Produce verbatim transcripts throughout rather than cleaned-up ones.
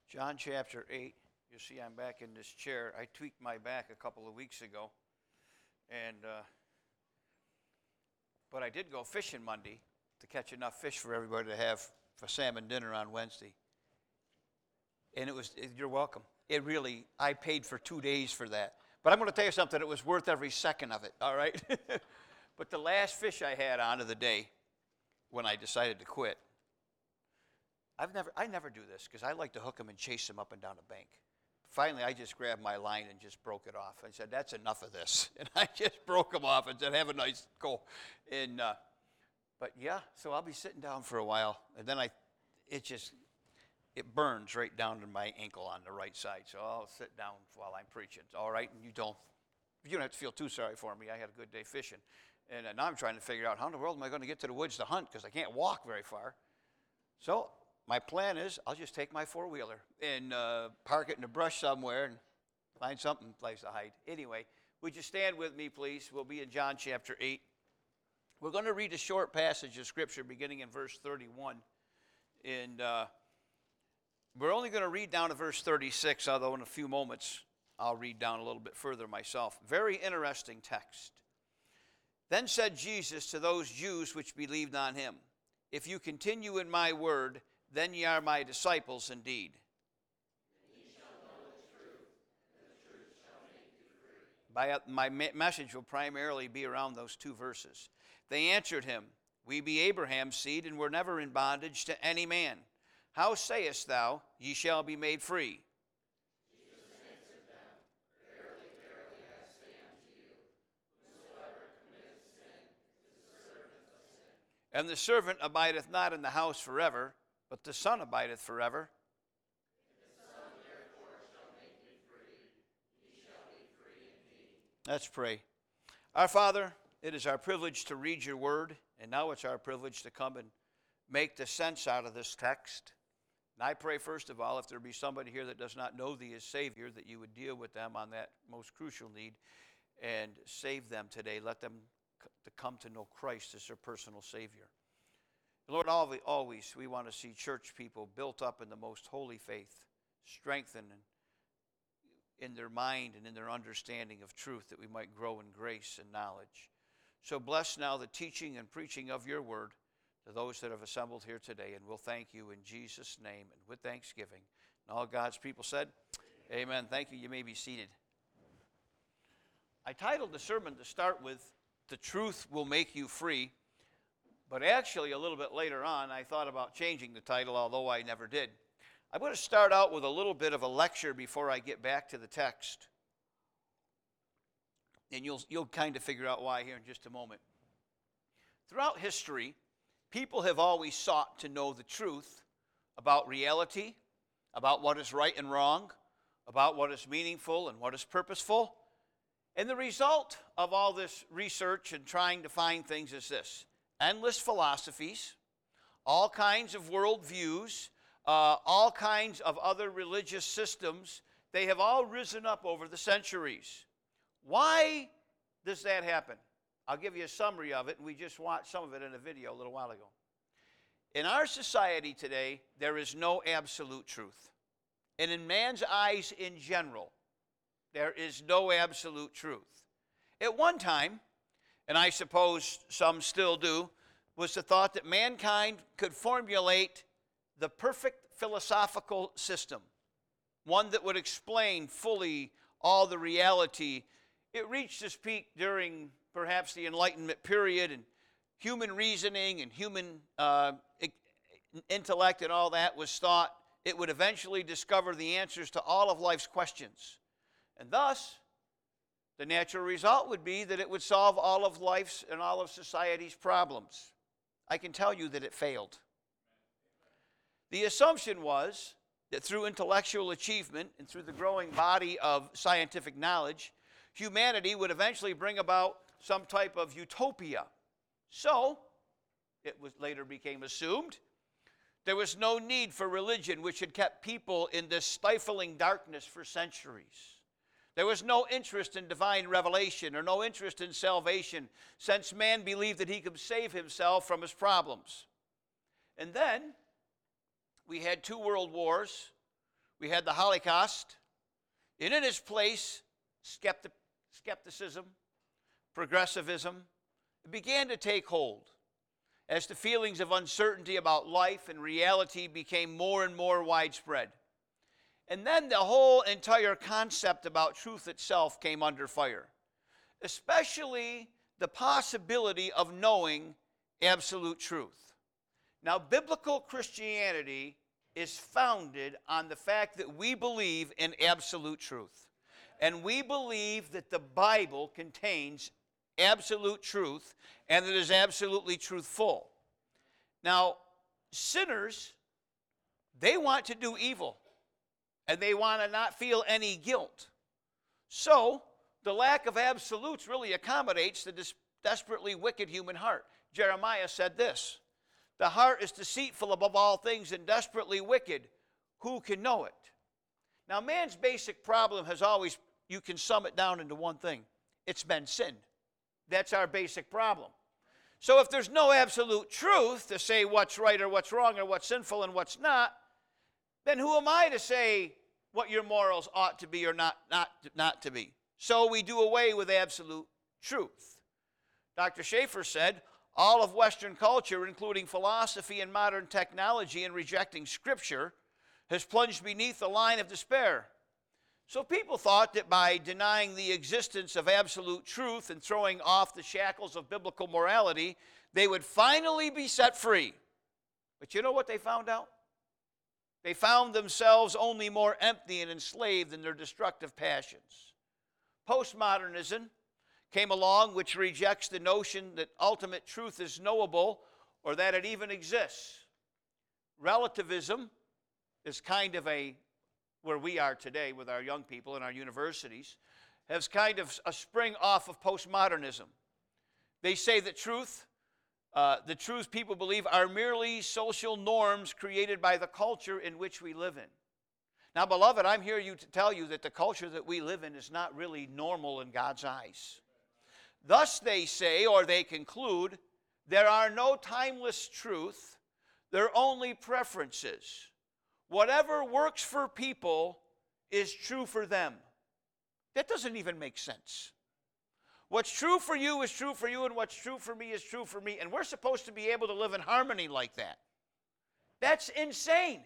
John chapter eight. You see I'm back in this chair. I tweaked my back a couple of weeks ago. And, uh, but I did go fishing Monday to catch enough fish for everybody to have for salmon dinner on Wednesday. And it was, you're welcome. It really, I paid for two days for that. But I'm going to tell you something, it was worth every second of it, all right? But the last fish I had on of the day, when I decided to quit, I've never, I never do this because I like to hook them and chase them up and down a bank. Finally, I just grabbed my line and just broke it off. I said, that's enough of this. And I just broke them off and said, have a nice go. And, uh, but yeah, so I'll be sitting down for a while. And then I, it just, it burns right down to my ankle on the right side. So I'll sit down while I'm preaching. It's all right, and you don't, you don't have to feel too sorry for me. I had a good day fishing. And uh, now I'm trying to figure out how in the world am I going to get to the woods to hunt because I can't walk very far. So my plan is I'll just take my four-wheeler and uh, park it in the brush somewhere and find something place to hide. Anyway, would you stand with me, please? We'll be in John chapter eight. We're going to read a short passage of Scripture beginning in verse thirty-one. And uh, we're only going to read down to verse thirty-six, although in a few moments I'll read down a little bit further myself. Very interesting text. Then said Jesus to those Jews which believed on him, if you continue in my word, then ye are my disciples indeed. And ye shall know the truth, and the truth shall make you free. By, uh, my me- message will primarily be around those two verses. They answered him, we be Abraham's seed, and were never in bondage to any man. How sayest thou, ye shall be made free? Jesus answered them, verily, verily, I say unto you, whosoever committeth sin is the servant of sin. And the servant abideth not in the house forever, but the Son abideth forever. If the Son therefore shall make you free, ye shall be free indeed. Let's pray. Our Father, it is our privilege to read your word, and now it's our privilege to come and make the sense out of this text. And I pray, first of all, if there be somebody here that does not know thee as Savior, that you would deal with them on that most crucial need and save them today. Let them c- to come to know Christ as their personal Savior. Lord, always we want to see church people built up in the most holy faith, strengthened in their mind and in their understanding of truth, that we might grow in grace and knowledge. So bless now the teaching and preaching of your word to those that have assembled here today, and we'll thank you in Jesus' name and with thanksgiving. And all God's people said, amen. Amen. Thank you. You may be seated. I titled the sermon to start with, The Truth Will Make You Free. But actually, a little bit later on, I thought about changing the title, although I never did. I'm going to start out with a little bit of a lecture before I get back to the text. And you'll, you'll kind of figure out why here in just a moment. Throughout history, people have always sought to know the truth about reality, about what is right and wrong, about what is meaningful and what is purposeful. And the result of all this research and trying to find things is this. Endless philosophies, all kinds of worldviews, uh, all kinds of other religious systems, they have all risen up over the centuries. Why does that happen? I'll give you a summary of it, and we just watched some of it in a video a little while ago. In our society today, there is no absolute truth. And in man's eyes in general, there is no absolute truth. At one time, and I suppose some still do, was the thought that mankind could formulate the perfect philosophical system, one that would explain fully all the reality. It reached its peak during perhaps the Enlightenment period, and human reasoning and human uh, intellect and all that was thought it would eventually discover the answers to all of life's questions. And thus, the natural result would be that it would solve all of life's and all of society's problems. I can tell you that it failed. The assumption was that through intellectual achievement and through the growing body of scientific knowledge, humanity would eventually bring about some type of utopia. So, it was later became assumed, there was no need for religion, which had kept people in this stifling darkness for centuries. There was no interest in divine revelation or no interest in salvation, since man believed that he could save himself from his problems. And then we had two world wars. We had the Holocaust, and in its place, skeptic, skepticism, progressivism, it began to take hold as the feelings of uncertainty about life and reality became more and more widespread. And then the whole entire concept about truth itself came under fire, especially the possibility of knowing absolute truth. Now, biblical Christianity is founded on the fact that we believe in absolute truth. And we believe that the Bible contains absolute truth and that it is absolutely truthful. Now, sinners, they want to do evil and they want to not feel any guilt. So, the lack of absolutes really accommodates the des- desperately wicked human heart. Jeremiah said this, "The heart is deceitful above all things and desperately wicked. Who can know it?" Now, man's basic problem has always, you can sum it down into one thing. It's been sin. That's our basic problem. So if there's no absolute truth to say what's right or what's wrong or what's sinful and what's not, then who am I to say what your morals ought to be or not, not, not to be? So we do away with absolute truth. Doctor Schaeffer said, all of Western culture, including philosophy and modern technology, in rejecting Scripture, has plunged beneath the line of despair. So people thought that by denying the existence of absolute truth and throwing off the shackles of biblical morality, they would finally be set free. But you know what they found out? They found themselves only more empty and enslaved in their destructive passions. Postmodernism came along, which rejects the notion that ultimate truth is knowable or that it even exists. Relativism is kind of a, where we are today with our young people in our universities, has kind of a spring off of postmodernism. They say that truth, uh, the truths people believe are merely social norms created by the culture in which we live in. Now, beloved, I'm here you to tell you that the culture that we live in is not really normal in God's eyes. Thus, they say, or they conclude, there are no timeless truth, there are only preferences. Whatever works for people is true for them. That doesn't even make sense. What's true for you is true for you, and what's true for me is true for me. And we're supposed to be able to live in harmony like that. That's insane.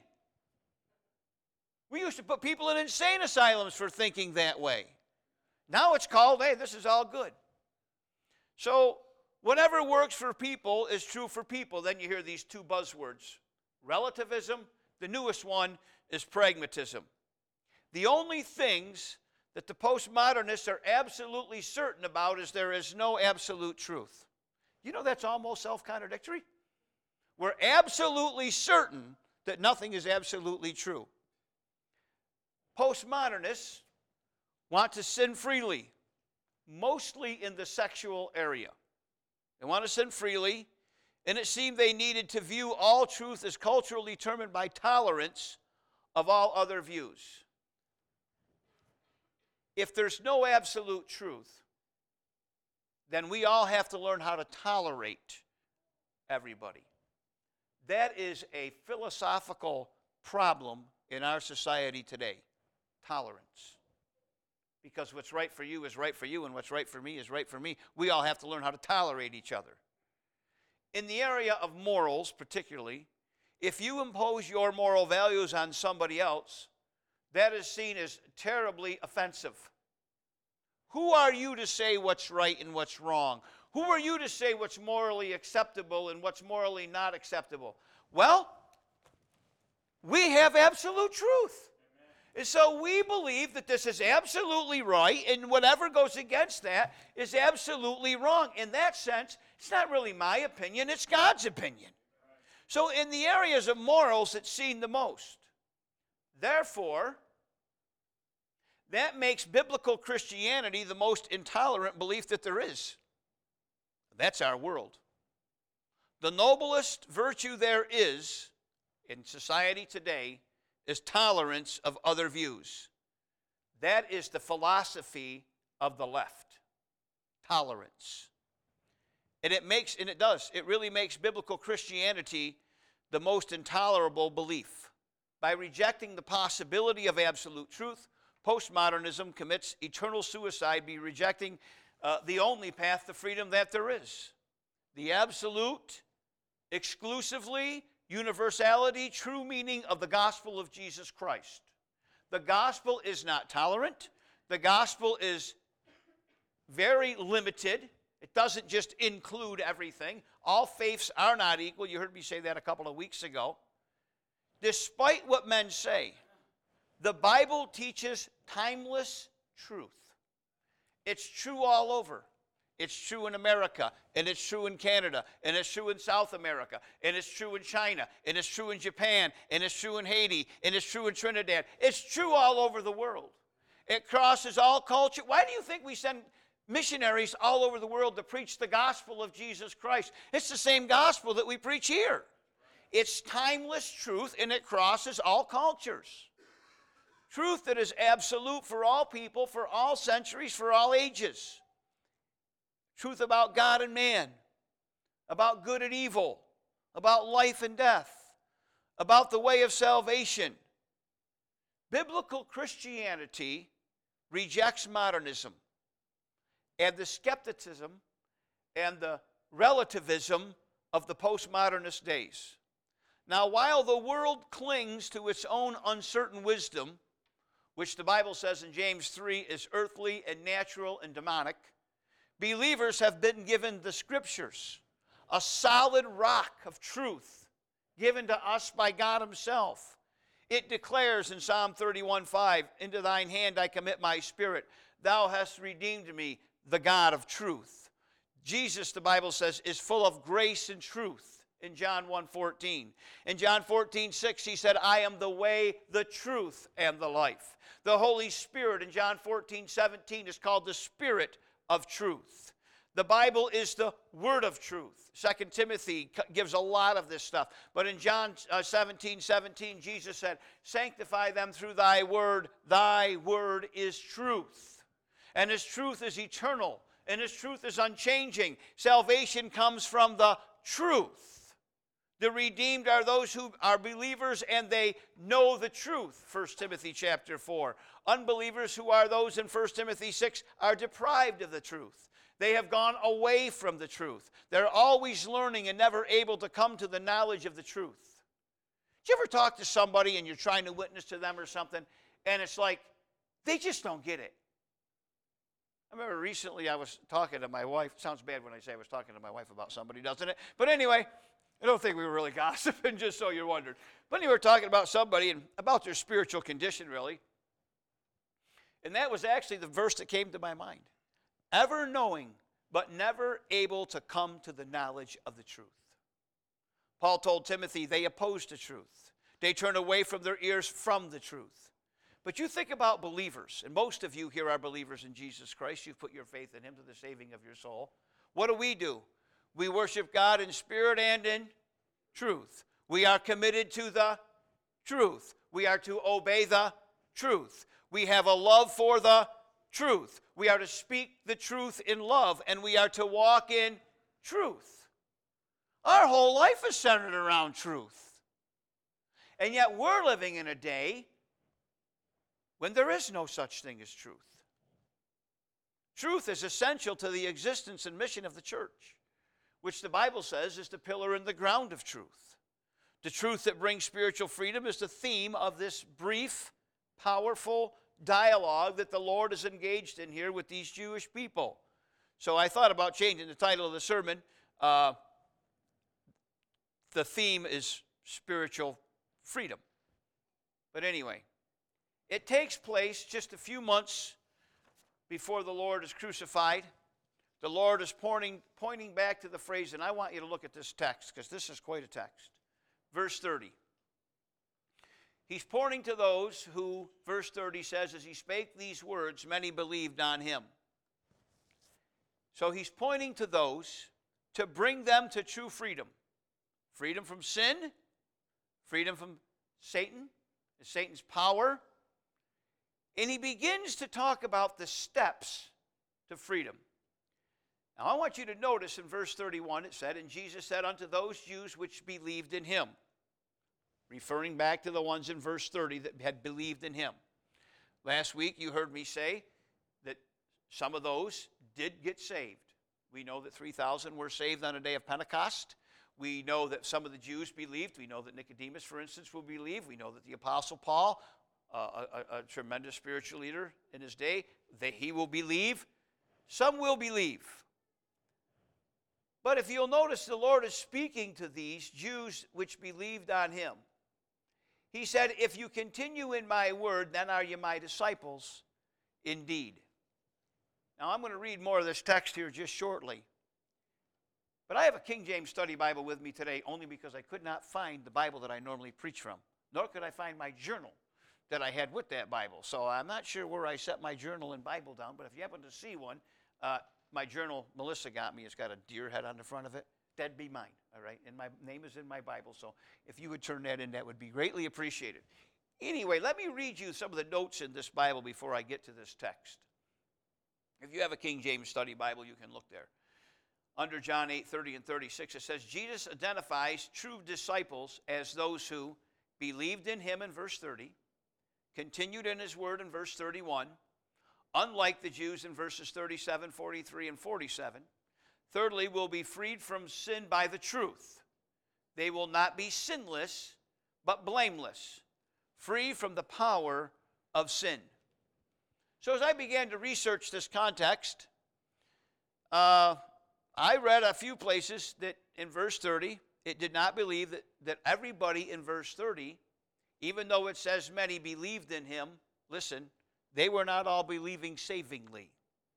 We used to put people in insane asylums for thinking that way. Now it's called, hey, this is all good. So whatever works for people is true for people. Then you hear these two buzzwords, relativism. The newest one is pragmatism. The only things that the postmodernists are absolutely certain about is there is no absolute truth. You know that's almost self-contradictory? We're absolutely certain that nothing is absolutely true. Postmodernists want to sin freely, mostly in the sexual area. They want to sin freely, and it seemed they needed to view all truth as culturally determined by tolerance of all other views. If there's no absolute truth, then we all have to learn how to tolerate everybody. That is a philosophical problem in our society today, tolerance. Because what's right for you is right for you, and what's right for me is right for me. We all have to learn how to tolerate each other. In the area of morals, particularly, if you impose your moral values on somebody else, that is seen as terribly offensive. Who are you to say what's right and what's wrong? Who are you to say what's morally acceptable and what's morally not acceptable? Well, we have absolute truth. And so we believe that this is absolutely right, and whatever goes against that is absolutely wrong. In that sense, it's not really my opinion, it's God's opinion. So in the areas of morals, it's seen the most. Therefore, that makes biblical Christianity the most intolerant belief that there is. That's our world. The noblest virtue there is in society today is tolerance of other views. That is the philosophy of the left. Tolerance. And it makes, and it does, it really makes biblical Christianity the most intolerable belief By rejecting the possibility of absolute truth, postmodernism commits eternal suicide by rejecting uh, the only path to freedom that there is. The absolute, exclusively, universality, true meaning of the gospel of Jesus Christ. The gospel is not tolerant. The gospel is very limited. It doesn't just include everything. All faiths are not equal. You heard me say that a couple of weeks ago. Despite what men say, the Bible teaches timeless truth. It's true all over. It's true in America, and it's true in Canada, and it's true in South America, and it's true in China, and it's true in Japan, and it's true in Haiti, and it's true in Trinidad. It's true all over the world. It crosses all culture. Why do you think we send missionaries all over the world to preach the gospel of Jesus Christ? It's the same gospel that we preach here. It's timeless truth, and it crosses all cultures. Truth that is absolute for all people, for all centuries, for all ages. Truth about God and man, about good and evil, about life and death, about the way of salvation. Biblical Christianity rejects modernism and the skepticism and the relativism of the postmodernist days. Now, while the world clings to its own uncertain wisdom, which the Bible says in James three is earthly and natural and demonic, believers have been given the Scriptures, a solid rock of truth given to us by God himself. It declares in Psalm thirty-one five, "Into thine hand I commit my spirit. Thou hast redeemed me, the God of truth." Jesus, the Bible says, is full of grace and truth in John one fourteen. In John fourteen six, he said, "I am the way, the truth, and the life." The Holy Spirit in John fourteen seventeen is called the Spirit of truth. The Bible is the word of truth. Second Timothy gives a lot of this stuff. But in John seventeen seventeen, Jesus said, "Sanctify them through thy word. Thy word is truth." And his truth is eternal. And his truth is unchanging. Salvation comes from the truth. The redeemed are those who are believers and they know the truth, First Timothy chapter four. Unbelievers, who are those in First Timothy six, are deprived of the truth. They have gone away from the truth. They're always learning and never able to come to the knowledge of the truth. Did you ever talk to somebody and you're trying to witness to them or something, and it's like they just don't get it? I remember recently I was talking to my wife. It sounds bad when I say I was talking to my wife about somebody, doesn't it? But anyway, I don't think we were really gossiping, just so you're wondering. But anyway, we were talking about somebody and about their spiritual condition, really. And that was actually the verse that came to my mind. Ever knowing, but never able to come to the knowledge of the truth. Paul told Timothy they opposed the truth. They turn away from their ears from the truth. But you think about believers, and most of you here are believers in Jesus Christ. You've put your faith in him to the saving of your soul. What do we do? We worship God in spirit and in truth. We are committed to the truth. We are to obey the truth. We have a love for the truth. We are to speak the truth in love, and we are to walk in truth. Our whole life is centered around truth. And yet we're living in a day when there is no such thing as truth. Truth is essential to the existence and mission of the church, which the Bible says is the pillar and the ground of truth. The truth that brings spiritual freedom is the theme of this brief, powerful dialogue that the Lord is engaged in here with these Jewish people. So I thought about changing the title of the sermon. Uh, the theme is spiritual freedom. But anyway, it takes place just a few months before the Lord is crucified. The Lord is pointing, pointing back to the phrase, and I want you to look at this text because this is quite a text. Verse thirty. He's pointing to those who, verse thirty says, as he spake these words, many believed on him. So he's pointing to those to bring them to true freedom. Freedom from sin, freedom from Satan, Satan's power. And he begins to talk about the steps to freedom. Now I want you to notice in verse thirty-one it said, "And Jesus said unto those Jews which believed in him." referring back to the ones in verse thirty that had believed in him. Last week you heard me say that some of those did get saved. We know that three thousand were saved on the day of Pentecost. We know that some of the Jews believed. We know that Nicodemus, for instance, will believe. We know that the Apostle Paul, uh, a, a tremendous spiritual leader in his day, that he will believe. Some will believe. But if you'll notice, the Lord is speaking to these Jews which believed on him. He said, if you continue in my word, then are you my disciples indeed. Now, I'm going to read more of this text here just shortly. But I have a King James Study Bible with me today only because I could not find the Bible that I normally preach from, nor could I find my journal that I had with that Bible. So I'm not sure where I set my journal and Bible down, but if you happen to see one, uh, my journal Melissa got me, it's got a deer head on the front of it. That'd be mine, all right? And my name is in my Bible, so if you would turn that in, that would be greatly appreciated. Anyway, let me read you some of the notes in this Bible before I get to this text. If you have a King James Study Bible, you can look there. Under John eight, thirty and thirty-six, it says, Jesus identifies true disciples as those who believed in him in verse thirty, continued in his word in verse thirty-one, unlike the Jews in verses thirty-seven, forty-three, and forty-seven. Thirdly, will be freed from sin by the truth. They will not be sinless, but blameless, free from the power of sin. So as I began to research this context, uh, I read a few places that in verse thirty, it did not believe that, that everybody in verse thirty, even though it says many believed in him, listen, they were not all believing savingly.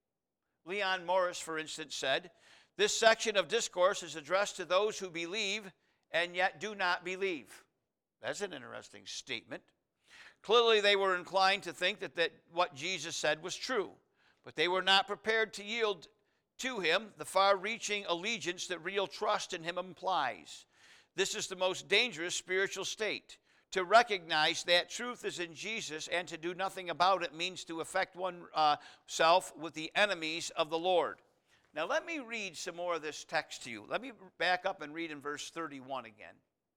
Leon Morris, for instance, said, this section of discourse is addressed to those who believe and yet do not believe. That's an interesting statement. Clearly, they were inclined to think that, that what Jesus said was true, but they were not prepared to yield to him the far-reaching allegiance that real trust in him implies. This is the most dangerous spiritual state. To recognize that truth is in Jesus and to do nothing about it means to affect oneself uh, with the enemies of the Lord. Now let me read some more of this text to you. Let me back up and read in verse thirty-one again.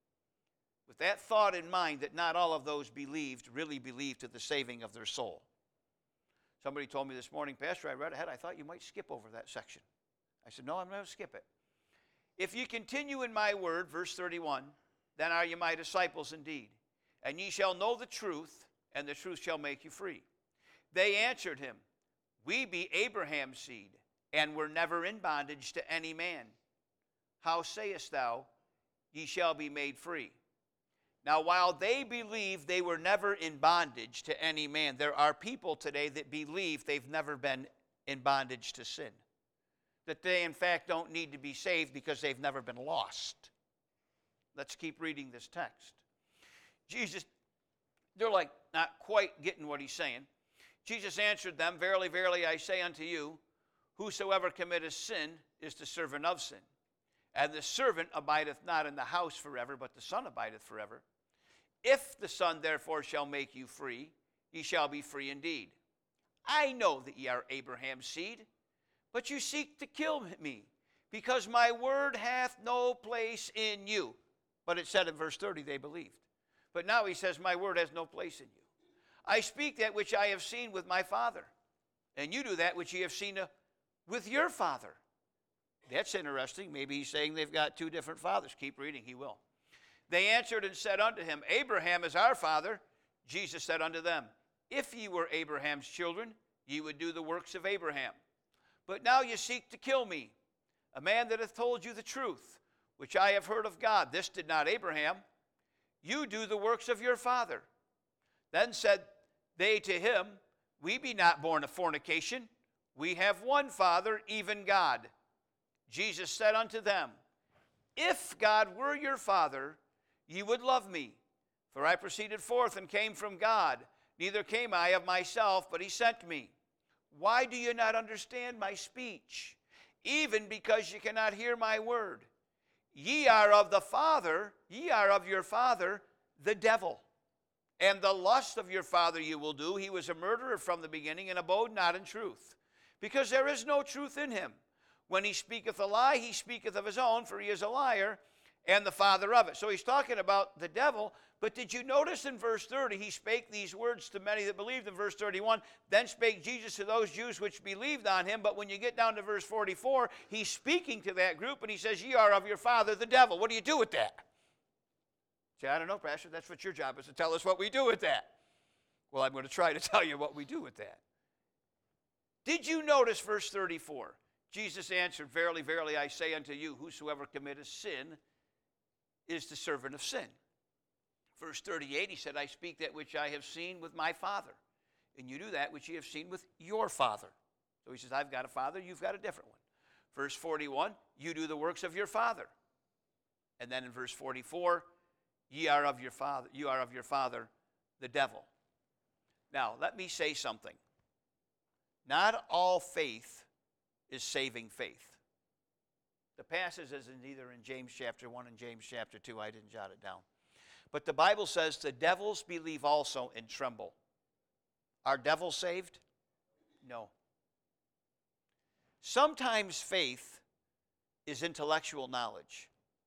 With that thought in mind that not all of those believed really believed to the saving of their soul. Somebody told me this morning, Pastor, I read ahead, I thought you might skip over that section. I said, no, I'm going to skip it. If ye continue in my word, verse thirty-one, then are ye my disciples indeed. And ye shall know the truth, and the truth shall make you free. They answered him, we be Abraham's seed, and were never in bondage to any man. How sayest thou, ye shall be made free? Now, while they believe they were never in bondage to any man, there are people today that believe they've never been in bondage to sin. That they, in fact, don't need to be saved because they've never been lost. Let's keep reading this text. Jesus, they're like not quite getting what he's saying. Jesus answered them, verily, verily, I say unto you, whosoever committeth sin is the servant of sin. And the servant abideth not in the house forever, but the Son abideth forever. If the Son therefore shall make you free, ye shall be free indeed. I know that ye are Abraham's seed, but you seek to kill me, because my word hath no place in you. But it said in verse thirty, they believed. But now he says, my word has no place in you. I speak that which I have seen with my Father, and you do that which ye have seen uh, with your father. That's interesting. Maybe he's saying they've got two different fathers. Keep reading, he will. They answered and said unto him, Abraham is our father. Jesus said unto them, if ye were Abraham's children, ye would do the works of Abraham. But now ye seek to kill me, a man that hath told you the truth, which I have heard of God. This did not Abraham. You do the works of your father. Then said they to him, we be not born of fornication. We have one Father, even God. Jesus said unto them, if God were your Father, ye would love me. For I proceeded forth and came from God. Neither came I of myself, but he sent me. Why do you not understand my speech? Even because ye cannot hear my word. Ye are of the Father, ye are of your father, the devil. And the lust of your father you will do. He was a murderer from the beginning and abode not in truth, because there is no truth in him. When he speaketh a lie, he speaketh of his own, for he is a liar and the father of it. So he's talking about the devil. But did you notice in verse thirty, he spake these words to many that believed. In verse thirty-one, then spake Jesus to those Jews which believed on him. But when you get down to verse forty-four, he's speaking to that group, and he says, ye are of your father the devil. What do you do with that? Say, I don't know, Pastor. That's what your job is, to tell us what we do with that. Well, I'm going to try to tell you what we do with that. Did you notice verse thirty-four? Jesus answered, verily, verily, I say unto you, whosoever committeth sin is the servant of sin. Verse thirty-eight, he said, I speak that which I have seen with my Father, and you do that which ye have seen with your father. So he says, I've got a father, you've got a different one. Verse forty-one, you do the works of your father. And then in verse forty-four, ye are of your father, you are of your father, the devil. Now, let me say something. Not all faith is saving faith. The passage is in either in James chapter one and James chapter two. I didn't jot it down. But the Bible says the devils believe also and tremble. Are devils saved? No. Sometimes faith is intellectual knowledge.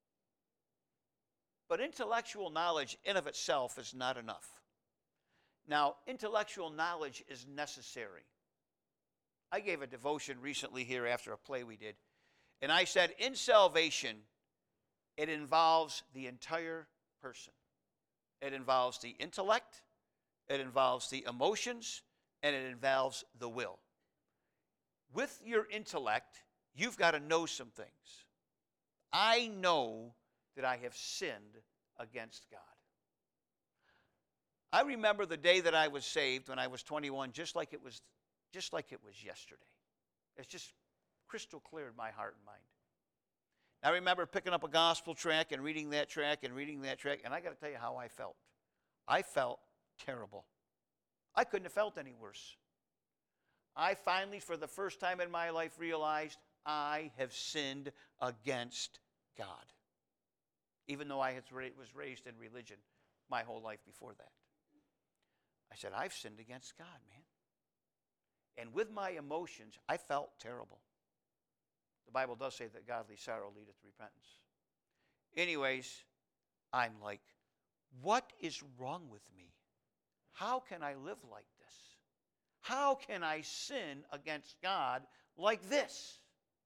But intellectual knowledge in of itself is not enough. Now, intellectual knowledge is necessary. I gave a devotion recently here after a play we did, and I said in salvation, it involves the entire person. It involves the intellect, it involves the emotions, and it involves the will. With your intellect, you've got to know some things. I know that I have sinned against God. I remember the day that I was saved when I was twenty-one, just like it was, just like it was yesterday. It's just crystal clear in my heart and mind. I remember picking up a gospel tract and reading that tract and reading that tract, and I got to tell you how I felt. I felt terrible. I couldn't have felt any worse. I finally, for the first time in my life, realized I have sinned against God, even though I was raised in religion my whole life before that. I said, I've sinned against God, man. And with my emotions, I felt terrible. The Bible does say that godly sorrow leadeth to repentance. Anyways, I'm like, what is wrong with me? How can I live like this? How can I sin against God like this?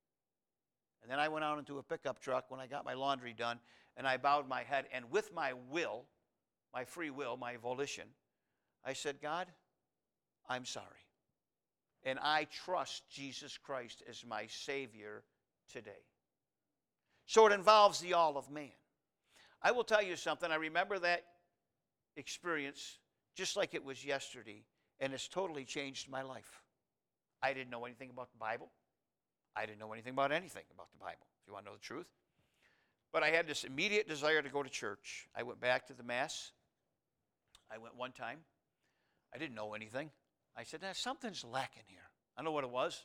And then I went out into a pickup truck when I got my laundry done, and I bowed my head, and with my will, my free will, my volition, I said, God, I'm sorry. And I trust Jesus Christ as my Savior today. So it involves the all of man. I will tell you something. I remember that experience just like it was yesterday, and it's totally changed my life. I didn't know anything about the Bible. I didn't know anything about anything about the Bible, if you want to know the truth. But I had this immediate desire to go to church. I went back to the Mass. I went one time. I didn't know anything. I said, nah, something's lacking here. I know what it was.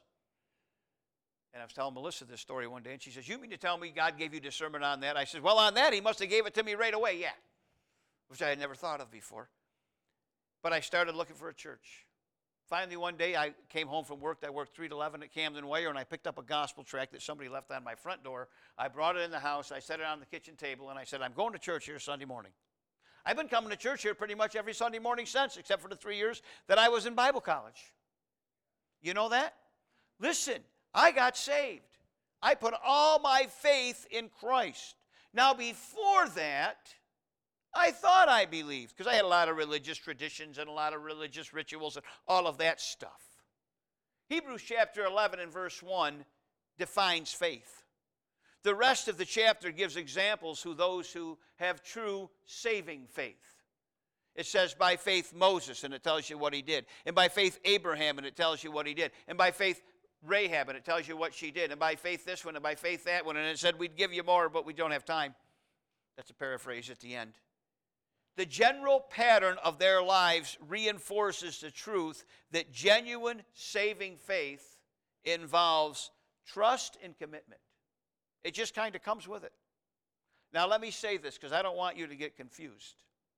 And I was telling Melissa this story one day, and she says, you mean to tell me God gave you discernment on that? I said, well, on that, he must have gave it to me right away, yeah, which I had never thought of before. But I started looking for a church. Finally, one day, I came home from work. I worked three to eleven at Camden Weyer, and I picked up a gospel tract that somebody left on my front door. I brought it in the house. I set it on the kitchen table, and I said, I'm going to church here Sunday morning. I've been coming to church here pretty much every Sunday morning since, except for the three years that I was in Bible college. You know that? Listen, I got saved. I put all my faith in Christ. Now, before that, I thought I believed, because I had a lot of religious traditions and a lot of religious rituals and all of that stuff. Hebrews chapter eleven and verse one defines faith. The rest of the chapter gives examples who those who have true saving faith. It says by faith Moses, and it tells you what he did. And by faith Abraham, and it tells you what he did. And by faith Rahab, and it tells you what she did. And by faith this one, and by faith that one. And it said we'd give you more, but we don't have time. That's a paraphrase at the end. The general pattern of their lives reinforces the truth that genuine saving faith involves trust and commitment. It just kind of comes with it. Now, let me say this, because I don't want you to get confused.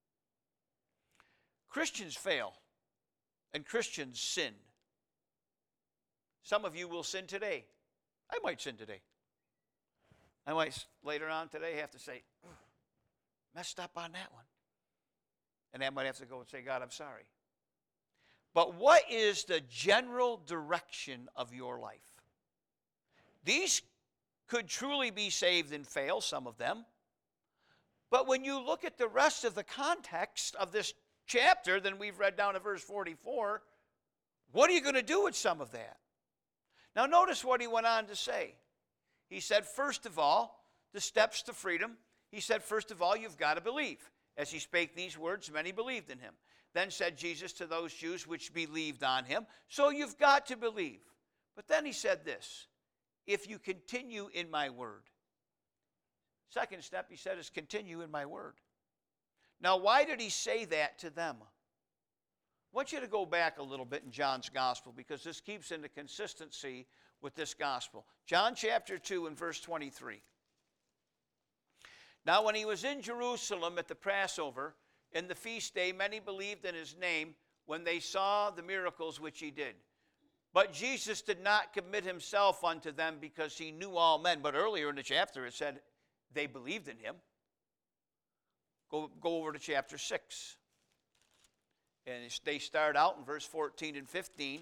Christians fail, and Christians sin. Some of you will sin today. I might sin today. I might later on today have to say, messed up on that one. And I might have to go and say, God, I'm sorry. But what is the general direction of your life? These could truly be saved and fail, some of them. But when you look at the rest of the context of this chapter, then we've read down to verse forty-four, what are you going to do with some of that? Now notice what he went on to say. He said, first of all, the steps to freedom. He said, first of all, you've got to believe. As he spake these words, many believed in him. Then said Jesus to those Jews which believed on him, so you've got to believe. But then he said this, if you continue in my word. Second step, he said, is continue in my word. Now, why did he say that to them? I want you to go back a little bit in John's gospel because this keeps into consistency with this gospel. John chapter two and verse twenty-three. Now, when he was in Jerusalem at the Passover, in the feast day, many believed in his name when they saw the miracles which he did. But Jesus did not commit himself unto them because he knew all men. But earlier in the chapter it said they believed in him. Go, go over to chapter six. And they start out in verse fourteen and fifteen.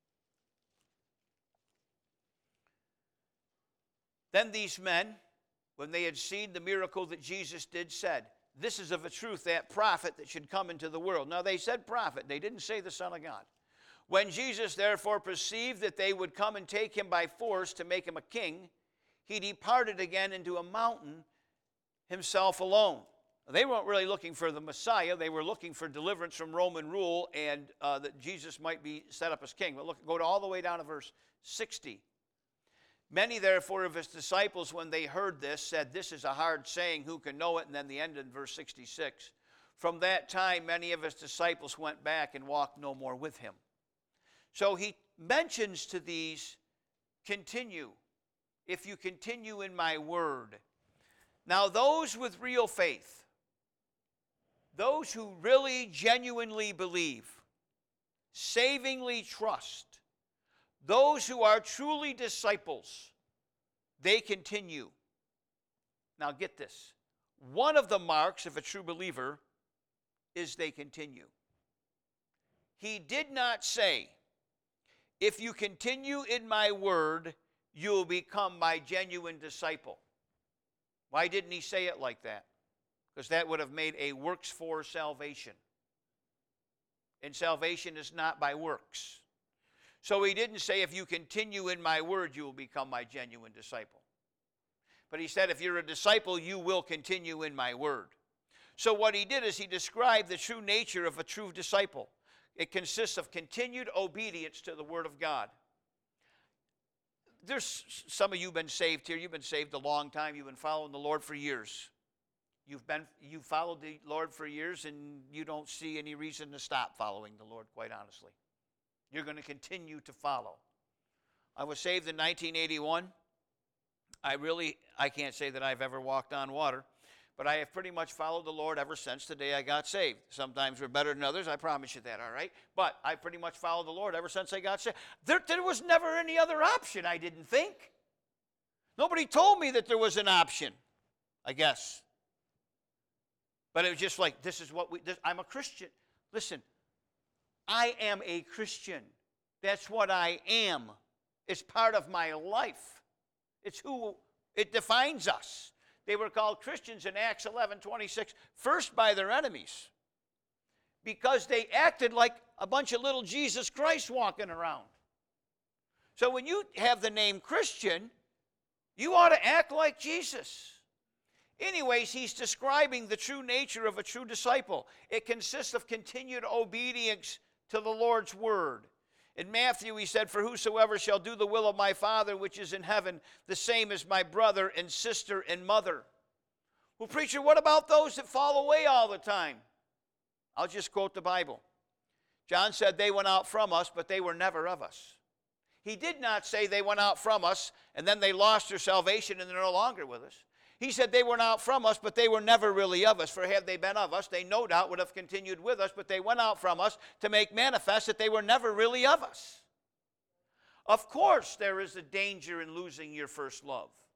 Then these men, when they had seen the miracle that Jesus did, said, this is of a truth that prophet that should come into the world. Now they said prophet. They didn't say the Son of God. When Jesus therefore perceived that they would come and take him by force to make him a king, he departed again into a mountain himself alone. They weren't really looking for the Messiah. They were looking for deliverance from Roman rule and uh, that Jesus might be set up as king. But look, go to all the way down to verse sixty. Many therefore of his disciples, when they heard this, said, this is a hard saying, who can know it? And then the end in verse sixty-six. From that time, many of his disciples went back and walked no more with him. So he mentions to these, continue, if you continue in my word. Now those with real faith, those who really genuinely believe, savingly trust, those who are truly disciples, they continue. Now get this. One of the marks of a true believer is they continue. He did not say, if you continue in my word, you will become my genuine disciple. Why didn't he say it like that? Because that would have made a works for salvation. And salvation is not by works. So he didn't say, if you continue in my word, you will become my genuine disciple. But he said, if you're a disciple, you will continue in my word. So what he did is he described the true nature of a true disciple. It consists of continued obedience to the word of God. There's some of you have been saved here. You've been saved a long time. You've been following the Lord for years. You've been you've followed the Lord for years, and you don't see any reason to stop following the Lord, quite honestly. You're going to continue to follow. I was saved in nineteen eighty-one. I really, I can't say that I've ever walked on water, but I have pretty much followed the Lord ever since the day I got saved. Sometimes we're better than others, I promise you that, all right? But I pretty much followed the Lord ever since I got saved. There, there was never any other option, I didn't think. Nobody told me that there was an option, I guess. But it was just like, this is what we, this, I'm a Christian. Listen, I am a Christian. That's what I am. It's part of my life. It's who, it defines us. They were called Christians in Acts eleven twenty-six, first by their enemies, because they acted like a bunch of little Jesus Christ walking around. So when you have the name Christian, you ought to act like Jesus. Anyways, he's describing the true nature of a true disciple. It consists of continued obedience to the Lord's word. In Matthew, he said, for whosoever shall do the will of my Father which is in heaven, the same is my brother and sister and mother. Well, preacher, what about those that fall away all the time? I'll just quote the Bible. John said they went out from us, but they were never of us. He did not say they went out from us and then they lost their salvation and they're no longer with us. He said they went out from us, but they were never really of us. For had they been of us, they no doubt would have continued with us, but they went out from us to make manifest that they were never really of us. Of course, there is a danger in losing your first love.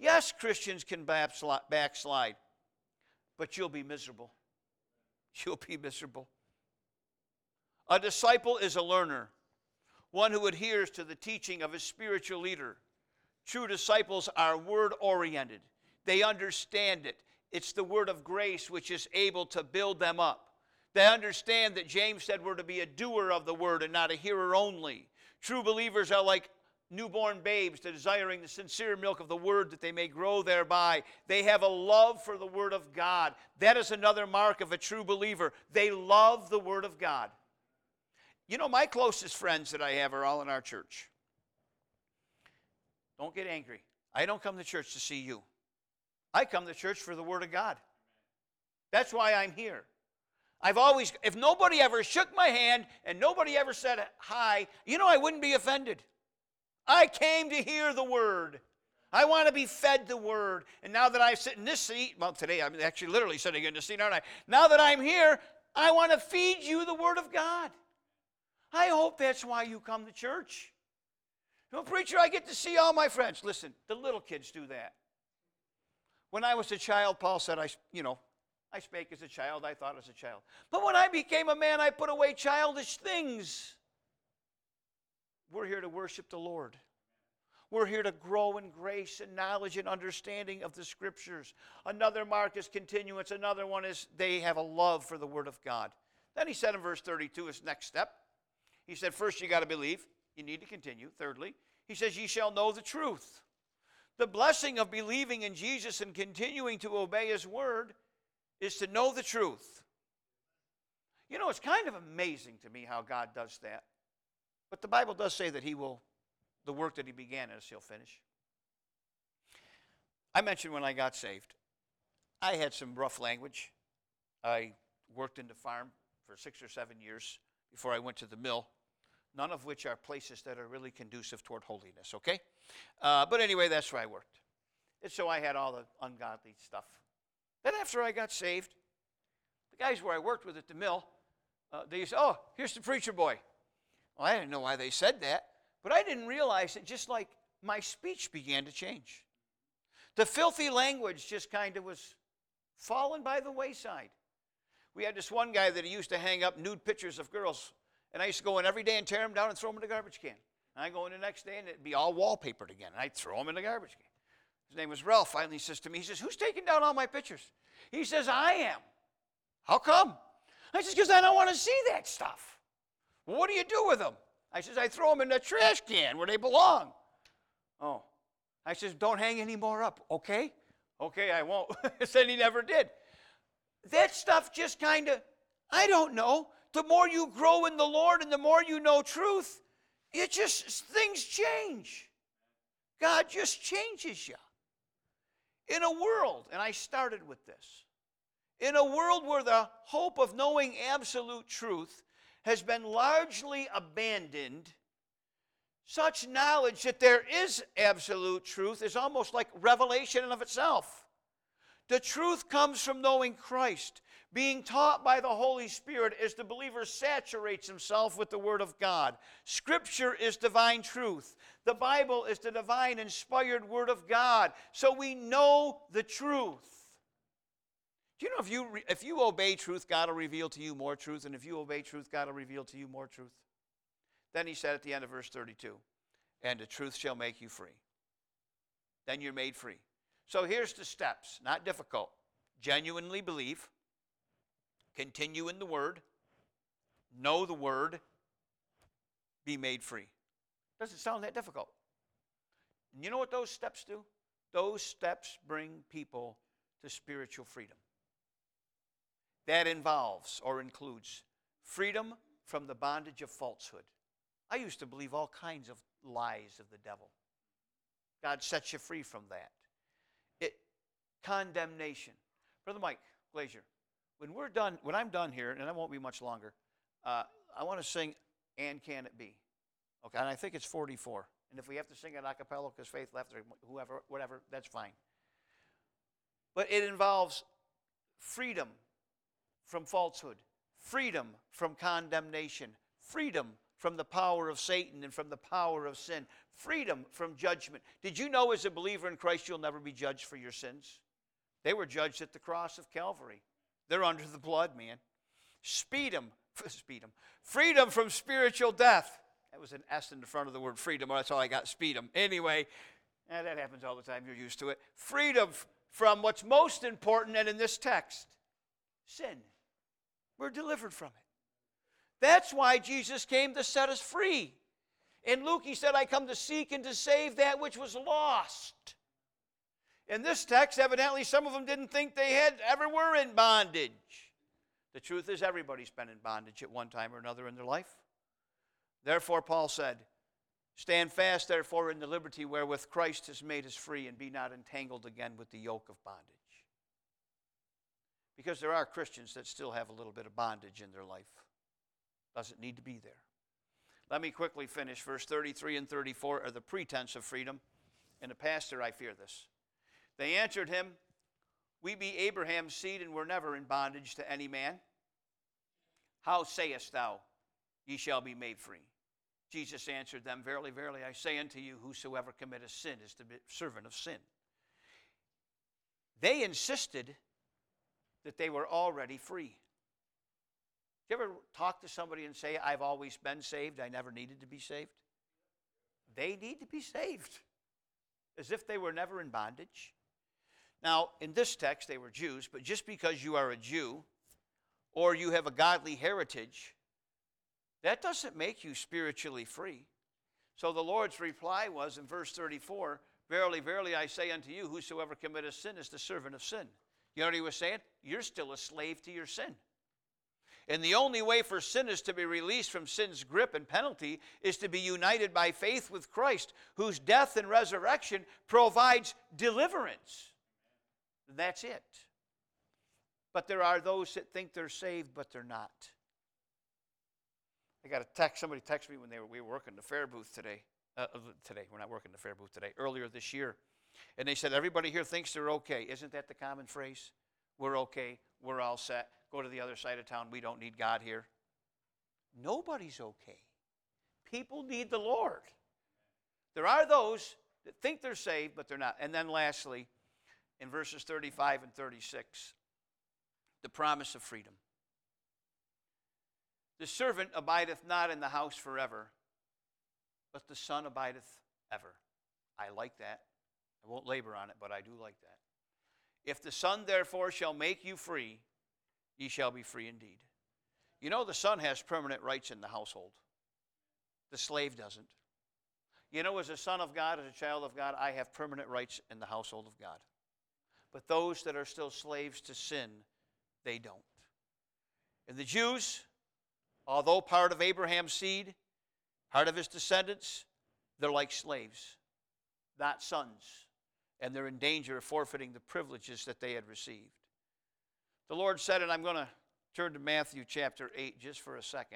Yes, Christians can backslide, but you'll be miserable. You'll be miserable. A disciple is a learner, one who adheres to the teaching of his spiritual leader. True disciples are word-oriented. They understand it. It's the word of grace which is able to build them up. They understand that James said we're to be a doer of the word and not a hearer only. True believers are like newborn babes, desiring the sincere milk of the word that they may grow thereby. They have a love for the word of God. That is another mark of a true believer. They love the word of God. You know, my closest friends that I have are all in our church. Don't get angry. I don't come to church to see you. I come to church for the word of God. That's why I'm here. I've always, if nobody ever shook my hand and nobody ever said hi, you know, I wouldn't be offended. I came to hear the word. I want to be fed the word. And now that I sit in this seat, well, today I'm actually literally sitting in this seat, aren't I? Now that I'm here, I want to feed you the word of God. I hope that's why you come to church. You know, preacher, I get to see all my friends. Listen, the little kids do that. When I was a child, Paul said, I, you know, I spake as a child, I thought as a child. But when I became a man, I put away childish things. We're here to worship the Lord. We're here to grow in grace and knowledge and understanding of the Scriptures. Another mark is continuance. Another one is they have a love for the Word of God. Then he said in verse thirty-two, his next step, he said, first you got to believe. You need to continue. Thirdly, he says, ye shall know the truth. The blessing of believing in Jesus and continuing to obey his word is to know the truth. You know, it's kind of amazing to me how God does that. But the Bible does say that he will, the work that he began in us, he'll finish. I mentioned when I got saved, I had some rough language. I worked in the farm for six or seven years before I went to the mill, none of which are places that are really conducive toward holiness, okay? Uh, but anyway, that's where I worked. And so I had all the ungodly stuff. Then after I got saved, the guys where I worked with at the mill, uh, they said, oh, here's the preacher boy. Well, I didn't know why they said that, but I didn't realize that just like my speech began to change. The filthy language just kind of was fallen by the wayside. We had this one guy that he used to hang up nude pictures of girls, and I used to go in every day and tear them down and throw them in the garbage can. And I'd go in the next day, and it'd be all wallpapered again, and I'd throw them in the garbage can. His name was Ralph. Finally, he says to me, he says, who's taking down all my pictures? He says, I am. How come? I says, because I don't want to see that stuff. Well, what do you do with them? I says, I throw them in the trash can where they belong. Oh. I says, don't hang any more up, okay? Okay, I won't. Said he never did. That stuff just kind of, I don't know. The more you grow in the Lord and the more you know truth, it just, things change. God just changes you. In a world, and I started with this, in a world where the hope of knowing absolute truth has been largely abandoned, such knowledge that there is absolute truth is almost like revelation in of itself. The truth comes from knowing Christ, being taught by the Holy Spirit as the believer saturates himself with the Word of God. Scripture is divine truth. The Bible is the divine inspired Word of God. So we know the truth. Do you know if you, if you obey truth, God will reveal to you more truth, and if you obey truth, God will reveal to you more truth? Then he said at the end of verse thirty-two, and the truth shall make you free. Then you're made free. So here's the steps, not difficult. Genuinely believe, continue in the Word, know the Word, be made free. Doesn't sound that difficult. And you know what those steps do? Those steps bring people to spiritual freedom. That involves or includes freedom from the bondage of falsehood. I used to believe all kinds of lies of the devil. God sets you free from that. It, condemnation. Brother Mike Glazier, when we're done, when I'm done here, and I won't be much longer, uh, I want to sing And Can It Be? Okay, and I think it's forty-four. And if we have to sing it a cappella because Faith left or whoever, whatever, that's fine. But it involves freedom from falsehood, freedom from condemnation, freedom from the power of Satan and from the power of sin. Freedom from judgment. Did you know as a believer in Christ you'll never be judged for your sins? They were judged at the cross of Calvary. They're under the blood, man. Speedom, speedom, freedom from spiritual death. That was an S in the front of the word freedom. Well, that's all I got, speedom. Anyway, eh, that happens all the time. You're used to it. Freedom from what's most important, and in this text, sin. We're delivered from it. That's why Jesus came to set us free. In Luke, he said, I come to seek and to save that which was lost. In this text, evidently, some of them didn't think they had ever were in bondage. The truth is, everybody's been in bondage at one time or another in their life. Therefore, Paul said, stand fast, therefore, in the liberty wherewith Christ has made us free, and be not entangled again with the yoke of bondage. Because there are Christians that still have a little bit of bondage in their life. Doesn't need to be there. Let me quickly finish. Verse thirty-three and thirty-four are the pretense of freedom. And the pastor, I fear this. They answered him, we be Abraham's seed, and were never in bondage to any man. How sayest thou, ye shall be made free? Jesus answered them, verily, verily, I say unto you, whosoever committeth sin is the servant of sin. They insisted that they were already free. Did you ever talk to somebody and say, I've always been saved, I never needed to be saved? They need to be saved, as if they were never in bondage. Now, in this text, they were Jews, but just because you are a Jew or you have a godly heritage, that doesn't make you spiritually free. So the Lord's reply was in verse thirty-four, verily, verily, I say unto you, whosoever committeth sin is the servant of sin. You know what he was saying? You're still a slave to your sin. And the only way for sinners to be released from sin's grip and penalty is to be united by faith with Christ, whose death and resurrection provides deliverance. That's it. But there are those that think they're saved, but they're not. I got a text, somebody texted me when they were, we were working the fair booth today. Uh, today, we're not working the fair booth today, earlier this year. And they said, everybody here thinks they're okay. Isn't that the common phrase? We're okay, we're all set. Go to the other side of town, we don't need God here. Nobody's okay. People need the Lord. There are those that think they're saved, but they're not. And then lastly, in verses thirty-five and thirty-six, the promise of freedom. The servant abideth not in the house forever, but the son abideth ever. I like that. I won't labor on it, but I do like that. If the Son therefore shall make you free, ye shall be free indeed. You know the son has permanent rights in the household. The slave doesn't. You know, as a son of God, as a child of God, I have permanent rights in the household of God. But those that are still slaves to sin, they don't. And the Jews, although part of Abraham's seed, part of his descendants, they're like slaves, not sons. And they're in danger of forfeiting the privileges that they had received. The Lord said, and I'm going to turn to Matthew chapter eight just for a second.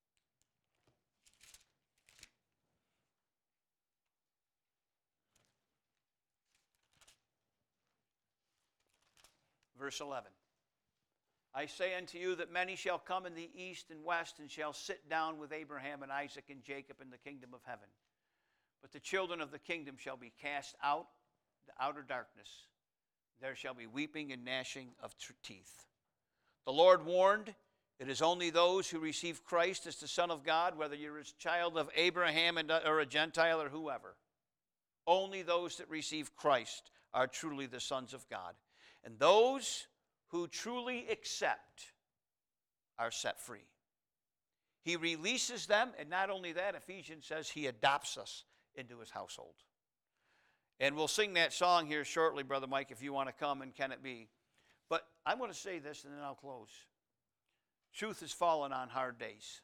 Verse eleven. I say unto you that many shall come in the east and west and shall sit down with Abraham and Isaac and Jacob in the kingdom of heaven. But the children of the kingdom shall be cast out into outer darkness. There shall be weeping and gnashing of teeth. The Lord warned, it is only those who receive Christ as the Son of God, whether you're a child of Abraham or a Gentile or whoever. Only those that receive Christ are truly the sons of God. And those who truly accept are set free. He releases them, and not only that, Ephesians says he adopts us into his household. And we'll sing that song here shortly, Brother Mike, if you want to come, and can it be. But I'm going to say this, and then I'll close. Truth has fallen on hard days.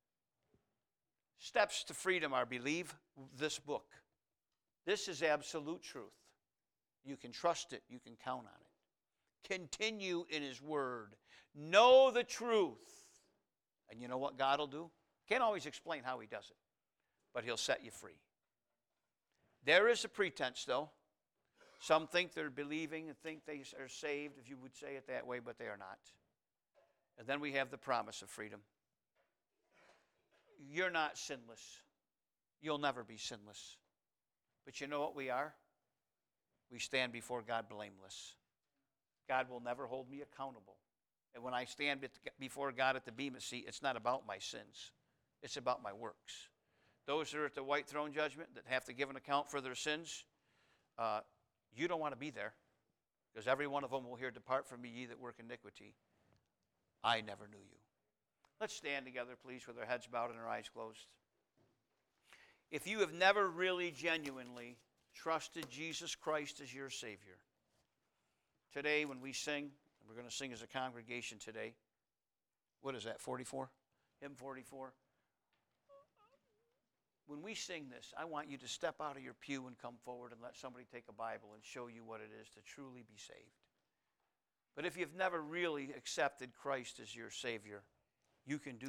Steps to freedom are believe this book. This is absolute truth. You can trust it. You can count on it. Continue in his word. Know the truth. And you know what God will do? Can't always explain how he does it, but he'll set you free. There is a pretense, though. Some think they're believing and think they are saved, if you would say it that way, but they are not. And then we have the promise of freedom. you're not sinless. You'll never be sinless. But you know what we are? We stand before God blameless. God will never hold me accountable. And when I stand before God at the Bema seat, it's not about my sins. It's about my works. Those that are at the white throne judgment that have to give an account for their sins, uh, you don't want to be there, because every one of them will hear, "Depart from me, ye that work iniquity. I never knew you." Let's stand together, please, with our heads bowed and our eyes closed. If you have never really genuinely trusted Jesus Christ as your Savior, today when we sing, and we're going to sing as a congregation today, what is that, forty-four? Hymn forty-four. When we sing this, I want you to step out of your pew and come forward and let somebody take a Bible and show you what it is to truly be saved. But if you've never really accepted Christ as your Savior, you can do